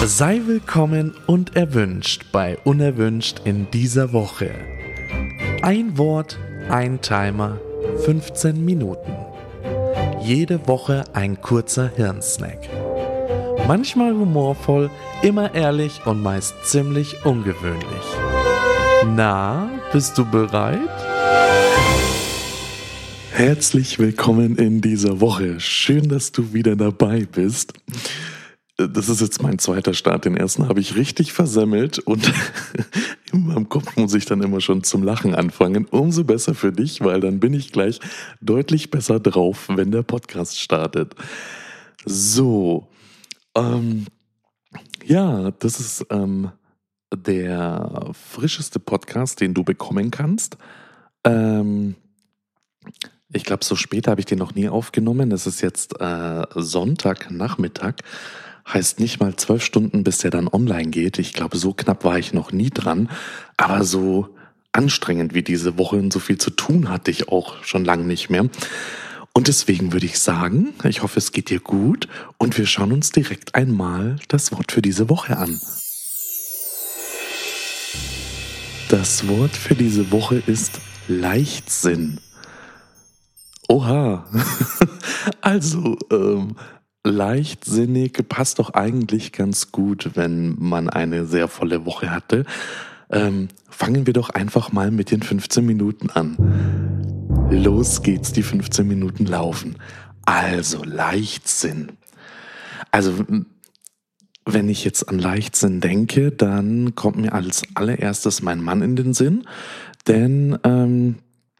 Sei willkommen und erwünscht bei Unerwünscht in dieser Woche. Ein Wort, ein Timer, 15 Minuten. Jede Woche ein kurzer Hirnsnack. Manchmal humorvoll, immer ehrlich und meist ziemlich ungewöhnlich. Na, bist du bereit? Herzlich willkommen in dieser Woche. Schön, dass du wieder dabei bist. Das ist jetzt mein zweiter Start. Den ersten habe ich richtig versemmelt und in meinem Kopf muss ich dann immer schon zum Lachen anfangen. Umso besser für dich, weil dann bin ich gleich deutlich besser drauf, wenn der Podcast startet. So, ja, das ist der frischeste Podcast, den du bekommen kannst. Ich glaube, so spät habe ich den noch nie aufgenommen. Es ist jetzt Sonntagnachmittag. Heißt nicht mal 12 Stunden, bis der dann online geht. Ich glaube, so knapp war ich noch nie dran. Aber so anstrengend wie diese Woche und so viel zu tun hatte ich auch schon lange nicht mehr. Und deswegen würde ich sagen, ich hoffe, es geht dir gut. Und wir schauen uns direkt einmal das Wort für diese Woche an. Das Wort für diese Woche ist Leichtsinn. Oha, also leichtsinnig passt doch eigentlich ganz gut, wenn man eine sehr volle Woche hatte. Fangen wir doch einfach mal mit den 15 Minuten an. Los geht's, die 15 Minuten laufen. Also Leichtsinn. Also wenn ich jetzt an Leichtsinn denke, dann kommt mir als allererstes mein Mann in den Sinn, denn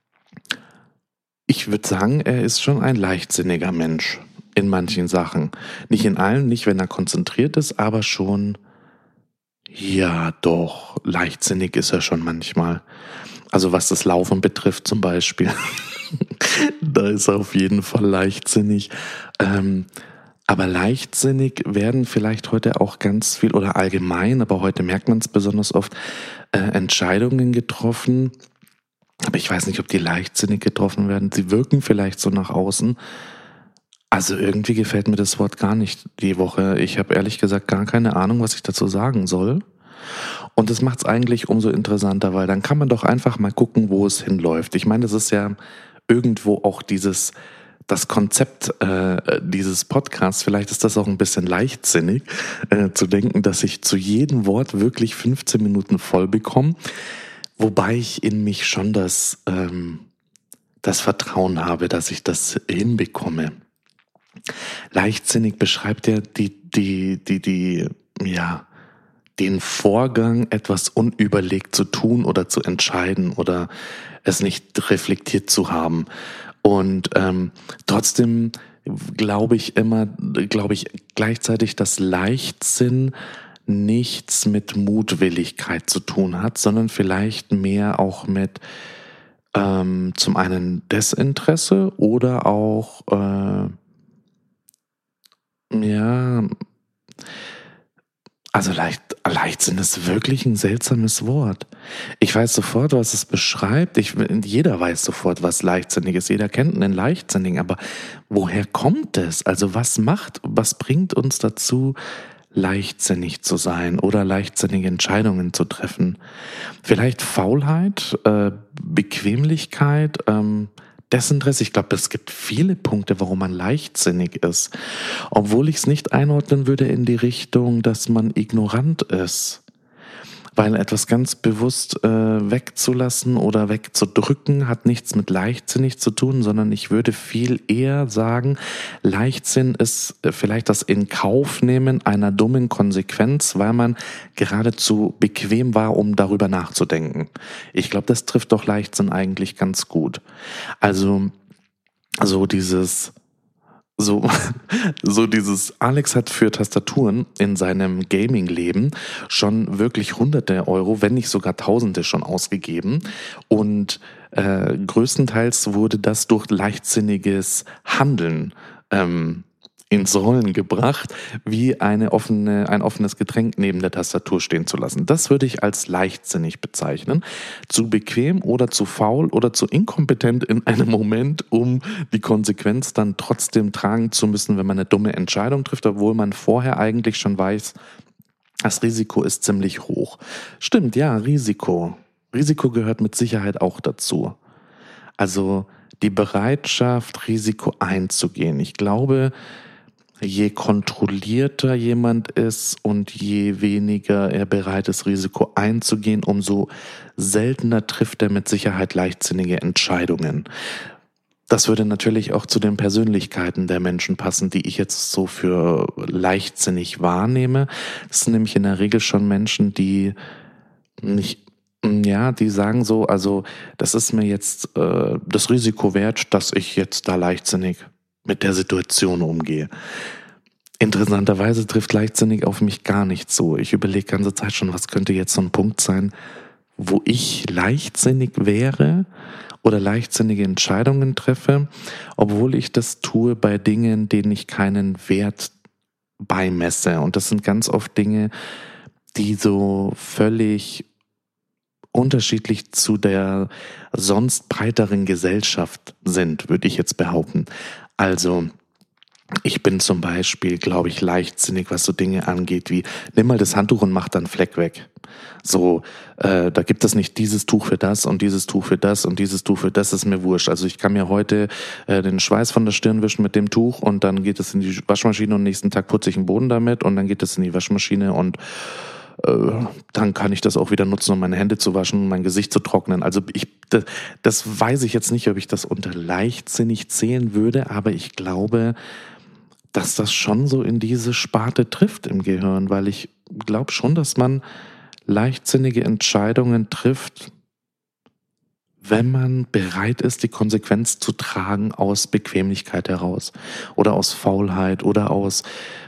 ich würde sagen, er ist schon ein leichtsinniger Mensch in manchen Sachen. Nicht in allen, nicht wenn er konzentriert ist, aber schon, ja doch, leichtsinnig ist er schon manchmal. Also was das Laufen betrifft zum Beispiel, da ist er auf jeden Fall leichtsinnig. Aber leichtsinnig werden vielleicht heute auch ganz viel oder allgemein, aber heute merkt man es besonders oft, Entscheidungen getroffen. Aber ich weiß nicht, ob die leichtsinnig getroffen werden. Sie wirken vielleicht so nach außen. Also irgendwie gefällt mir das Wort gar nicht die Woche. Ich habe ehrlich gesagt gar keine Ahnung, was ich dazu sagen soll. Und das macht es eigentlich umso interessanter, weil dann kann man doch einfach mal gucken, wo es hinläuft. Ich meine, das ist ja irgendwo auch das Konzept dieses Podcasts. Vielleicht ist das auch ein bisschen leichtsinnig, zu denken, dass ich zu jedem Wort wirklich 15 Minuten voll bekomme. Wobei ich in mich schon das Vertrauen habe, dass ich das hinbekomme. Leichtsinnig beschreibt ja den Vorgang, etwas unüberlegt zu tun oder zu entscheiden oder es nicht reflektiert zu haben. Und trotzdem glaube ich gleichzeitig, dass Leichtsinn nichts mit Mutwilligkeit zu tun hat, sondern vielleicht mehr auch mit zum einen Desinteresse oder auch also Leichtsinn ist wirklich ein seltsames Wort. Ich weiß sofort, was es beschreibt. Jeder weiß sofort, was leichtsinnig ist. Jeder kennt einen Leichtsinnigen. Aber woher kommt es? Also was bringt uns dazu, leichtsinnig zu sein oder leichtsinnige Entscheidungen zu treffen? Vielleicht Faulheit, Bequemlichkeit, Desinteresse. Ich glaube, es gibt viele Punkte, warum man leichtsinnig ist. Obwohl ich es nicht einordnen würde in die Richtung, dass man ignorant ist. Weil etwas ganz bewusst wegzulassen oder wegzudrücken hat nichts mit leichtsinnig zu tun, sondern ich würde viel eher sagen, Leichtsinn ist vielleicht das Inkaufnehmen einer dummen Konsequenz, weil man geradezu bequem war, um darüber nachzudenken. Ich glaube, das trifft doch Leichtsinn eigentlich ganz gut. Also dieses Alex hat für Tastaturen in seinem Gaming-Leben schon wirklich Hunderte Euro, wenn nicht sogar Tausende schon ausgegeben und größtenteils wurde das durch leichtsinniges Handeln ins Rollen gebracht, wie ein offenes Getränk neben der Tastatur stehen zu lassen. Das würde ich als leichtsinnig bezeichnen. Zu bequem oder zu faul oder zu inkompetent in einem Moment, um die Konsequenz dann trotzdem tragen zu müssen, wenn man eine dumme Entscheidung trifft, obwohl man vorher eigentlich schon weiß, Das Risiko ist ziemlich hoch. Stimmt, ja, Risiko. Risiko gehört mit Sicherheit auch dazu. Also die Bereitschaft, Risiko einzugehen. Ich glaube, je kontrollierter jemand ist und je weniger er bereit ist, Risiko einzugehen, umso seltener trifft er mit Sicherheit leichtsinnige Entscheidungen. Das würde natürlich auch zu den Persönlichkeiten der Menschen passen, die ich jetzt so für leichtsinnig wahrnehme. Das sind nämlich in der Regel schon Menschen, die nicht, ja, die sagen so, also das ist mir jetzt das Risiko wert, dass ich jetzt da leichtsinnig mit der Situation umgehe. Interessanterweise trifft leichtsinnig auf mich gar nicht so. Ich überlege die ganze Zeit schon, was könnte jetzt so ein Punkt sein, wo ich leichtsinnig wäre oder leichtsinnige Entscheidungen treffe, obwohl ich das tue bei Dingen, denen ich keinen Wert beimesse. Und das sind ganz oft Dinge, die so völlig unterschiedlich zu der sonst breiteren Gesellschaft sind, würde ich jetzt behaupten. Also ich bin zum Beispiel, glaube ich, leichtsinnig, was so Dinge angeht, wie nimm mal das Handtuch und mach dann Fleck weg. So, da gibt es nicht dieses Tuch für das und dieses Tuch für das und dieses Tuch für das, ist mir wurscht. Also ich kann mir heute den Schweiß von der Stirn wischen mit dem Tuch und dann geht es in die Waschmaschine und nächsten Tag putze ich den Boden damit und dann geht es in die Waschmaschine und dann kann ich das auch wieder nutzen, um meine Hände zu waschen und mein Gesicht zu trocknen. Also das weiß ich jetzt nicht, ob ich das unter leichtsinnig zählen würde, aber ich glaube, dass das schon so in diese Sparte trifft im Gehirn, weil ich glaube schon, dass man leichtsinnige Entscheidungen trifft, wenn man bereit ist, die Konsequenz zu tragen aus Bequemlichkeit heraus oder aus Faulheit oder aus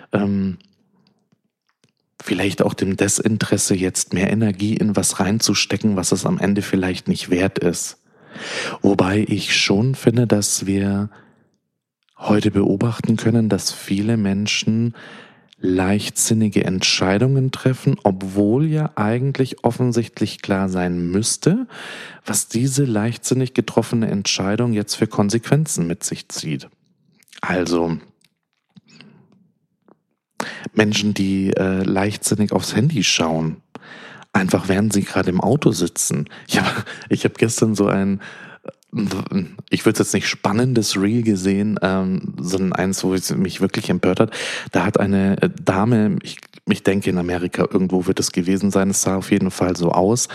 vielleicht auch dem Desinteresse, jetzt mehr Energie in was reinzustecken, was es am Ende vielleicht nicht wert ist. Wobei ich schon finde, dass wir heute beobachten können, dass viele Menschen leichtsinnige Entscheidungen treffen, obwohl ja eigentlich offensichtlich klar sein müsste, was diese leichtsinnig getroffene Entscheidung jetzt für Konsequenzen mit sich zieht. Also Menschen, die leichtsinnig aufs Handy schauen, einfach während sie gerade im Auto sitzen. Ich hab gestern so ein, ich würde es jetzt nicht spannendes Reel gesehen, sondern eins, wo es mich wirklich empört hat. Da hat eine Dame, ich denke in Amerika irgendwo wird es gewesen sein, es sah auf jeden Fall so aus,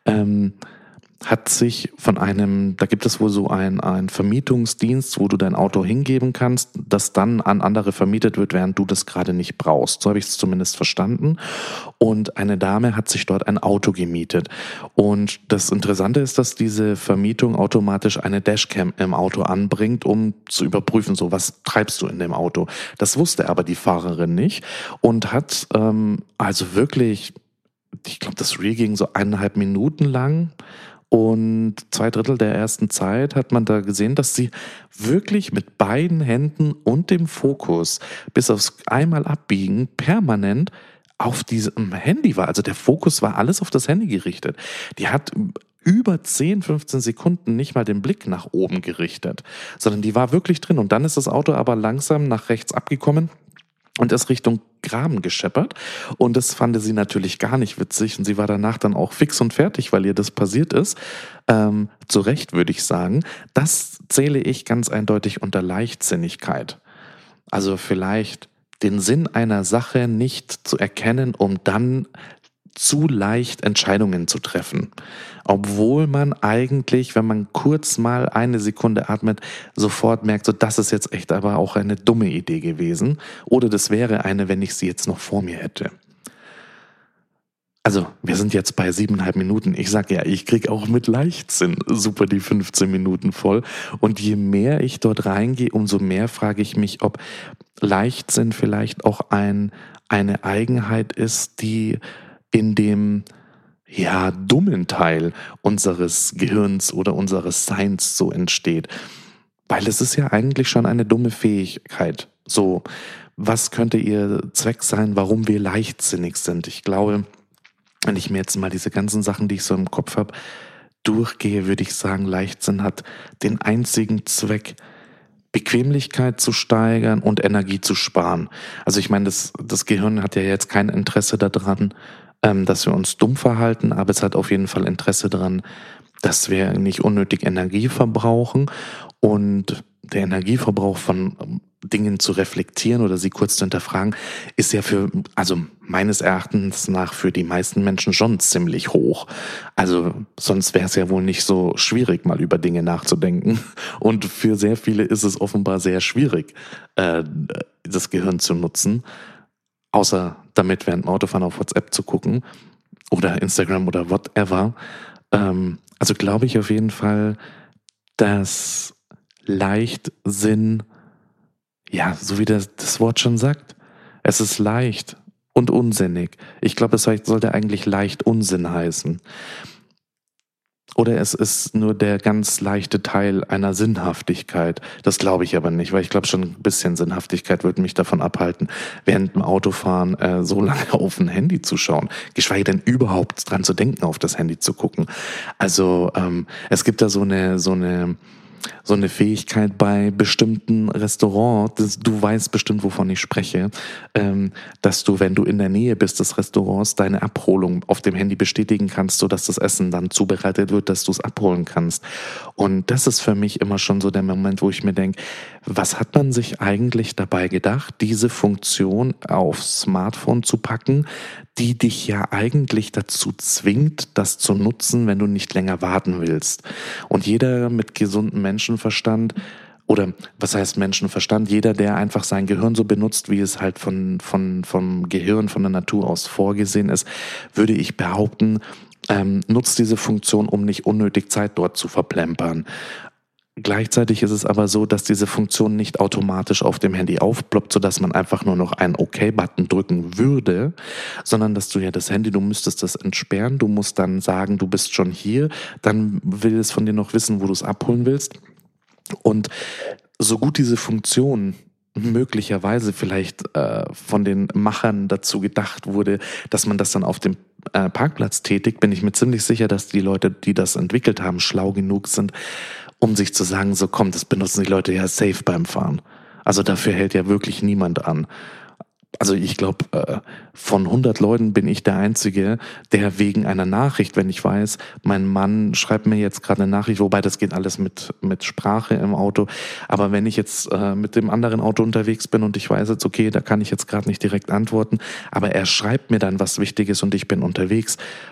hat sich von da gibt es wohl so ein Vermietungsdienst, wo du dein Auto hingeben kannst, das dann an andere vermietet wird, während du das gerade nicht brauchst. So habe ich es zumindest verstanden. Und eine Dame hat sich dort ein Auto gemietet. Und das Interessante ist, dass diese Vermietung automatisch eine Dashcam im Auto anbringt, um zu überprüfen, so was treibst du in dem Auto. Das wusste aber die Fahrerin nicht und hat also wirklich, ich glaube, das Reel ging so 1,5 Minuten lang. Und 2/3 der ersten Zeit hat man da gesehen, dass sie wirklich mit beiden Händen und dem Fokus bis aufs einmal abbiegen permanent auf diesem Handy war. Also der Fokus war alles auf das Handy gerichtet. Die hat über 10, 15 Sekunden nicht mal den Blick nach oben gerichtet, sondern die war wirklich drin. Und dann ist das Auto aber langsam nach rechts abgekommen und ist Richtung Graben gescheppert. Und das fand sie natürlich gar nicht witzig. Und sie war danach dann auch fix und fertig, weil ihr das passiert ist. Zu Recht würde ich sagen. Das zähle ich ganz eindeutig unter Leichtsinnigkeit. Also vielleicht den Sinn einer Sache nicht zu erkennen, um dann zu leicht Entscheidungen zu treffen. Obwohl man eigentlich, wenn man kurz mal eine Sekunde atmet, sofort merkt, so das ist jetzt echt aber auch eine dumme Idee gewesen. Oder das wäre eine, wenn ich sie jetzt noch vor mir hätte. Also, wir sind jetzt bei 7,5 Minuten. Ich sag ja, ich krieg auch mit Leichtsinn super die 15 Minuten voll. Und je mehr ich dort reingehe, umso mehr frage ich mich, ob Leichtsinn vielleicht auch eine Eigenheit ist, die in dem dummen Teil unseres Gehirns oder unseres Seins so entsteht. Weil es ist ja eigentlich schon eine dumme Fähigkeit. So, was könnte ihr Zweck sein, warum wir leichtsinnig sind? Ich glaube, wenn ich mir jetzt mal diese ganzen Sachen, die ich so im Kopf habe, durchgehe, würde ich sagen, Leichtsinn hat den einzigen Zweck, Bequemlichkeit zu steigern und Energie zu sparen. Also ich meine, das Gehirn hat ja jetzt kein Interesse daran, dass wir uns dumm verhalten, aber es hat auf jeden Fall Interesse daran, dass wir nicht unnötig Energie verbrauchen und der Energieverbrauch von Dingen zu reflektieren oder sie kurz zu hinterfragen, ist ja also meines Erachtens nach für die meisten Menschen schon ziemlich hoch. Also sonst wäre es ja wohl nicht so schwierig, mal über Dinge nachzudenken. Und für sehr viele ist es offenbar sehr schwierig, das Gehirn zu nutzen, außer damit während dem Autofahren auf WhatsApp zu gucken oder Instagram oder whatever. Also glaube ich auf jeden Fall, dass Leichtsinn, ja, so wie das Wort schon sagt, es ist leicht und unsinnig. Ich glaube, es sollte eigentlich leicht Unsinn heißen. Oder es ist nur der ganz leichte Teil einer Sinnhaftigkeit. Das glaube ich aber nicht, weil ich glaube schon ein bisschen Sinnhaftigkeit würde mich davon abhalten, während dem Autofahren so lange auf ein Handy zu schauen. Geschweige denn überhaupt dran zu denken, auf das Handy zu gucken. Also es gibt da so eine Fähigkeit bei bestimmten Restaurants, du weißt bestimmt, wovon ich spreche, dass du, wenn du in der Nähe bist des Restaurants, deine Abholung auf dem Handy bestätigen kannst, sodass das Essen dann zubereitet wird, dass du es abholen kannst. Und das ist für mich immer schon so der Moment, wo ich mir denke, was hat man sich eigentlich dabei gedacht, diese Funktion aufs Smartphone zu packen, die dich ja eigentlich dazu zwingt, das zu nutzen, wenn du nicht länger warten willst. Und jeder mit gesundem Menschenverstand, oder was heißt Menschenverstand? Jeder, der einfach sein Gehirn so benutzt, wie es halt vom Gehirn, von der Natur aus vorgesehen ist, würde ich behaupten, nutzt diese Funktion, um nicht unnötig Zeit dort zu verplempern. Gleichzeitig ist es aber so, dass diese Funktion nicht automatisch auf dem Handy aufploppt, sodass man einfach nur noch einen OK-Button drücken würde, sondern dass du ja das Handy, du müsstest das entsperren, du musst dann sagen, du bist schon hier, dann will es von dir noch wissen, wo du es abholen willst. Und so gut diese Funktion möglicherweise vielleicht von den Machern dazu gedacht wurde, dass man das dann auf dem Parkplatz tätigt, bin ich mir ziemlich sicher, dass die Leute, die das entwickelt haben, schlau genug sind, um sich zu sagen, so komm, das benutzen die Leute ja safe beim Fahren. Also dafür hält ja wirklich niemand an. Also ich glaube, von 100 Leuten bin ich der Einzige, der wegen einer Nachricht, wenn ich weiß, mein Mann schreibt mir jetzt gerade eine Nachricht, wobei das geht alles mit Sprache im Auto, aber wenn ich jetzt mit dem anderen Auto unterwegs bin und ich weiß jetzt, okay, da kann ich jetzt gerade nicht direkt antworten, aber er schreibt mir dann was Wichtiges und ich bin unterwegs,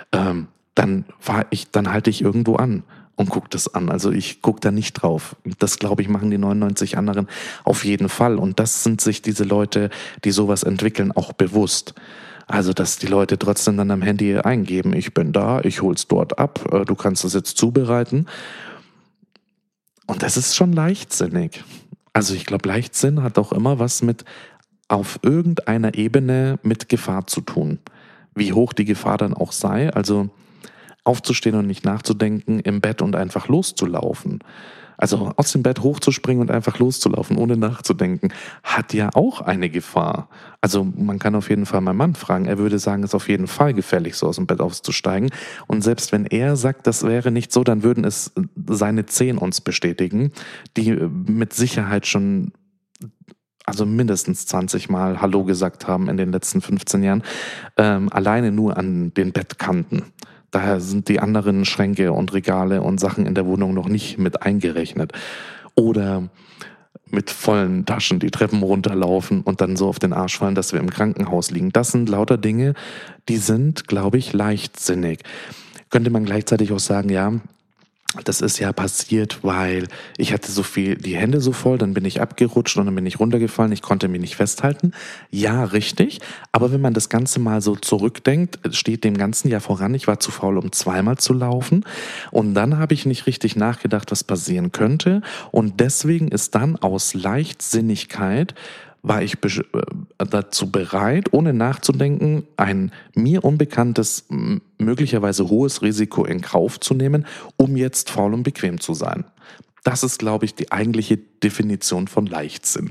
dann halte ich irgendwo an und gucke das an. Also ich gucke da nicht drauf. Das, glaube ich, machen die 99 anderen auf jeden Fall. Und das sind sich diese Leute, die sowas entwickeln, auch bewusst. Also, dass die Leute trotzdem dann am Handy eingeben, ich bin da, ich hol's dort ab, du kannst es jetzt zubereiten. Und das ist schon leichtsinnig. Also ich glaube, Leichtsinn hat auch immer was mit auf irgendeiner Ebene mit Gefahr zu tun. Wie hoch die Gefahr dann auch sei. Also aufzustehen und nicht nachzudenken im Bett und einfach loszulaufen. Also aus dem Bett hochzuspringen und einfach loszulaufen, ohne nachzudenken, hat ja auch eine Gefahr. Also man kann auf jeden Fall meinen Mann fragen. Er würde sagen, es ist auf jeden Fall gefährlich, so aus dem Bett auszusteigen. Und selbst wenn er sagt, das wäre nicht so, dann würden es seine 10 uns bestätigen, die mit Sicherheit schon mindestens 20 Mal Hallo gesagt haben in den letzten 15 Jahren, alleine nur an den Bettkanten. Daher sind die anderen Schränke und Regale und Sachen in der Wohnung noch nicht mit eingerechnet. Oder mit vollen Taschen die Treppen runterlaufen und dann so auf den Arsch fallen, dass wir im Krankenhaus liegen. Das sind lauter Dinge, die sind, glaube ich, leichtsinnig. Könnte man gleichzeitig auch sagen, ja, das ist ja passiert, weil ich hatte die Hände so voll, dann bin ich abgerutscht und dann bin ich runtergefallen, ich konnte mich nicht festhalten. Ja, richtig. Aber wenn man das Ganze mal so zurückdenkt, steht dem Ganzen ja voran, ich war zu faul, um zweimal zu laufen. Und dann habe ich nicht richtig nachgedacht, was passieren könnte. Und deswegen ist dann aus Leichtsinnigkeit war ich dazu bereit, ohne nachzudenken, ein mir unbekanntes, möglicherweise hohes Risiko in Kauf zu nehmen, um jetzt faul und bequem zu sein. Das ist, glaube ich, die eigentliche Definition von Leichtsinn.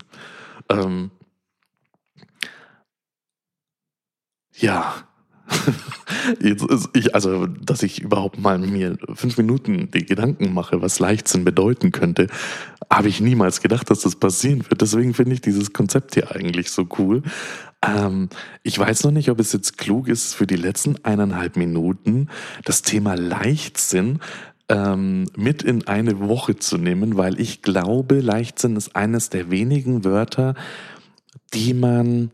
Ja, Also, dass ich überhaupt mal mir 5 Minuten die Gedanken mache, was Leichtsinn bedeuten könnte, habe ich niemals gedacht, dass das passieren wird. Deswegen finde ich dieses Konzept hier eigentlich so cool. Ich weiß noch nicht, ob es jetzt klug ist, für die letzten 1,5 Minuten das Thema Leichtsinn mit in eine Woche zu nehmen, weil ich glaube, Leichtsinn ist eines der wenigen Wörter, die man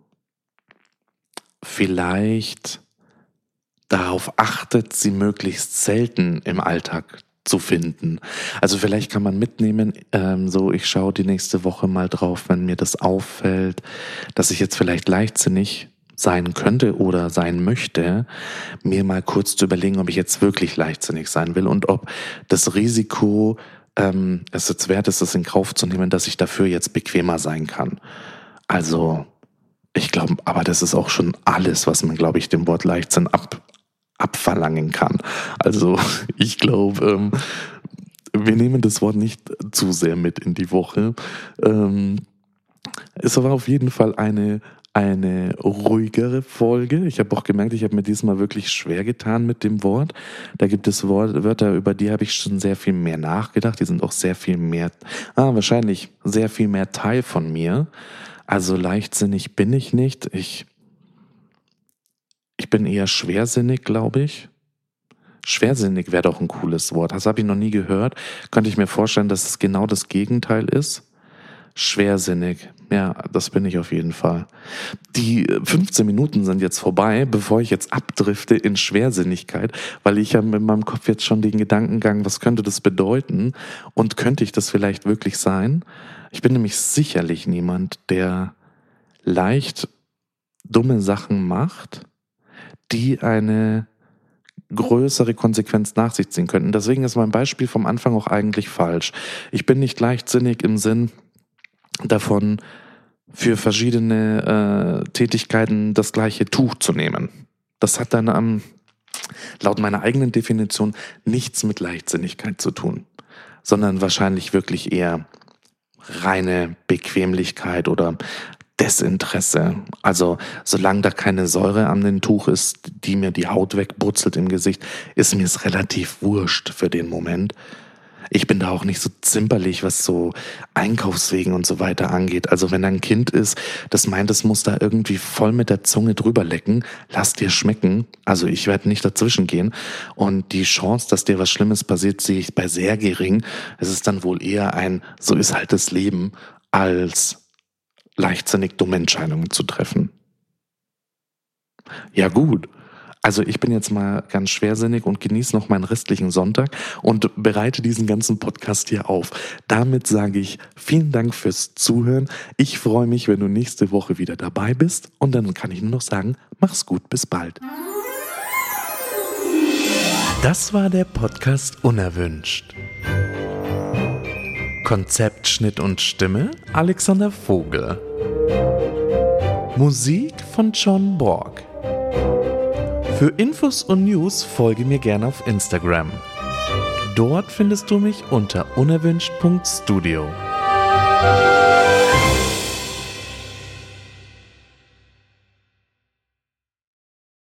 vielleicht darauf achtet, sie möglichst selten im Alltag zu finden. Also vielleicht kann man mitnehmen, ich schaue die nächste Woche mal drauf, wenn mir das auffällt, dass ich jetzt vielleicht leichtsinnig sein könnte oder sein möchte, mir mal kurz zu überlegen, ob ich jetzt wirklich leichtsinnig sein will und ob das Risiko es jetzt wert ist, es in Kauf zu nehmen, dass ich dafür jetzt bequemer sein kann. Also ich glaube, aber das ist auch schon alles, was man, glaube ich, dem Wort Leichtsinn abverlangen kann. Also ich glaube, wir nehmen das Wort nicht zu sehr mit in die Woche. Es war auf jeden Fall eine ruhigere Folge. Ich habe auch gemerkt, ich habe mir diesmal wirklich schwer getan mit dem Wort. Da gibt es Wörter, über die habe ich schon sehr viel mehr nachgedacht. Die sind auch sehr viel mehr, wahrscheinlich sehr viel mehr Teil von mir. Also leichtsinnig bin ich nicht. Ich bin eher schwersinnig, glaube ich. Schwersinnig wäre doch ein cooles Wort. Das habe ich noch nie gehört. Könnte ich mir vorstellen, dass es genau das Gegenteil ist. Schwersinnig. Ja, das bin ich auf jeden Fall. Die 15 Minuten sind jetzt vorbei, bevor ich jetzt abdrifte in Schwersinnigkeit, weil ich habe in meinem Kopf jetzt schon den Gedankengang, was könnte das bedeuten und könnte ich das vielleicht wirklich sein? Ich bin nämlich sicherlich niemand, der leicht dumme Sachen macht, die eine größere Konsequenz nach sich ziehen könnten. Deswegen ist mein Beispiel vom Anfang auch eigentlich falsch. Ich bin nicht leichtsinnig im Sinn davon, für verschiedene Tätigkeiten das gleiche Tuch zu nehmen. Das hat dann laut meiner eigenen Definition nichts mit Leichtsinnigkeit zu tun, sondern wahrscheinlich wirklich eher reine Bequemlichkeit oder Desinteresse. Also solange da keine Säure an dem Tuch ist, die mir die Haut wegbrutzelt im Gesicht, ist mir es relativ wurscht für den Moment. Ich bin da auch nicht so zimperlich, was so Einkaufswegen und so weiter angeht. Also wenn da ein Kind ist, das meint, es muss da irgendwie voll mit der Zunge drüber lecken, lass dir schmecken. Also ich werde nicht dazwischen gehen. Und die Chance, dass dir was Schlimmes passiert, sehe ich bei sehr gering. Es ist dann wohl eher so ist halt das Leben, als leichtsinnig dumme Entscheidungen zu treffen. Ja gut, also ich bin jetzt mal ganz schwersinnig und genieße noch meinen restlichen Sonntag und bereite diesen ganzen Podcast hier auf. Damit sage ich vielen Dank fürs Zuhören. Ich freue mich, wenn du nächste Woche wieder dabei bist und dann kann ich nur noch sagen, mach's gut, bis bald. Das war der Podcast Unerwünscht. Konzept, Schnitt und Stimme Alexander Vogel. Musik von John Borg. Für Infos und News folge mir gerne auf Instagram. Dort findest du mich unter unerwünscht.studio.